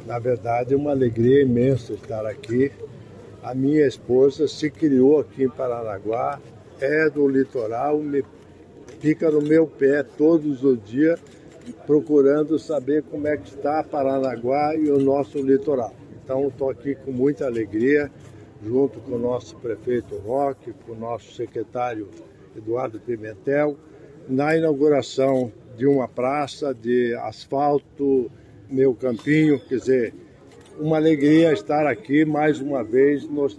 Na verdade, é uma alegria imensa estar aqui. A minha esposa se criou aqui em Paranaguá, é do litoral, fica no meu pé todos os dias, procurando saber como é que está Paranaguá e o nosso litoral. Então, estou aqui com muita alegria, junto com o nosso prefeito Roque, com o nosso secretário Eduardo Pimentel, na inauguração de uma praça de asfalto, Meu Campinho, quer dizer, uma alegria estar aqui mais uma vez nos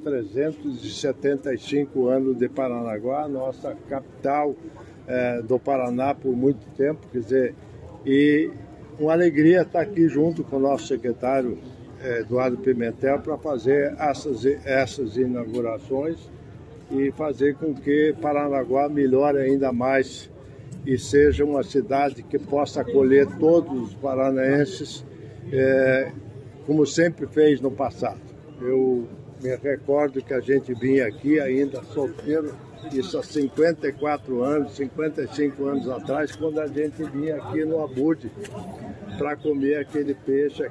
375 anos de Paranaguá, nossa capital do Paraná por muito tempo, quer dizer, e uma alegria estar aqui junto com o nosso secretário Eduardo Pimentel para fazer essas inaugurações e fazer com que Paranaguá melhore ainda mais e seja uma cidade que possa acolher todos os paranaenses, como sempre fez no passado. Eu me recordo que a gente vinha aqui ainda solteiro, isso há 54 anos, 55 anos atrás, quando a gente vinha aqui no Abude para comer aquele peixe,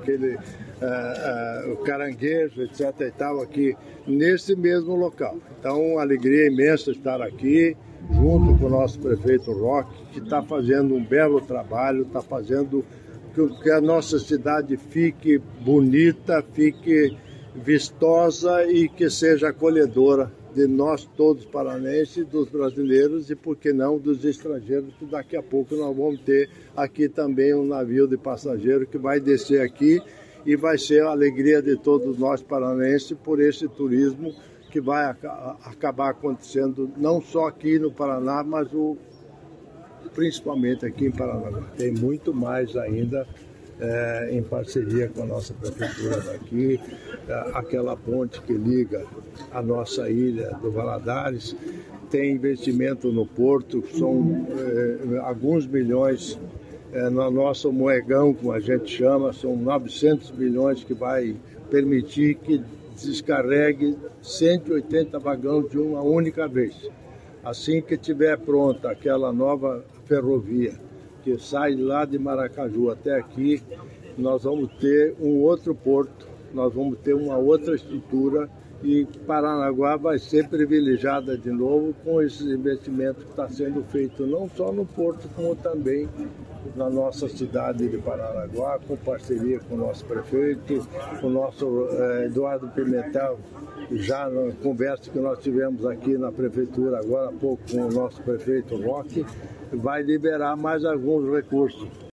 o caranguejo, etc. e tal, aqui nesse mesmo local. Então, uma alegria imensa estar aqui, junto com o nosso prefeito Roque, que está fazendo um belo trabalho, está fazendo que a nossa cidade fique bonita, fique vistosa e que seja acolhedora de nós todos paranaenses, dos brasileiros e, por que não, dos estrangeiros, que daqui a pouco nós vamos ter aqui também um navio de passageiro que vai descer aqui e vai ser a alegria de todos nós paranaenses por esse turismo que vai acabar acontecendo não só aqui no Paraná, mas principalmente aqui em Paranaguá. Tem muito mais ainda em parceria com a nossa prefeitura daqui, aquela ponte que liga a nossa ilha do Valadares, tem investimento no porto, são alguns milhões no nosso moegão, como a gente chama, são 900 milhões que vai permitir que descarregue 180 vagões de uma única vez. Assim que estiver pronta aquela nova ferrovia que sai lá de Maracaju até aqui, nós vamos ter um outro porto, nós vamos ter uma outra estrutura e Paranaguá vai ser privilegiada de novo com esses investimentos que está sendo feito não só no porto, como também na nossa cidade de Paranaguá, com parceria com o nosso prefeito, com o nosso Eduardo Pimentel, já na conversa que nós tivemos aqui na prefeitura agora há pouco com o nosso prefeito Roque, vai liberar mais alguns recursos.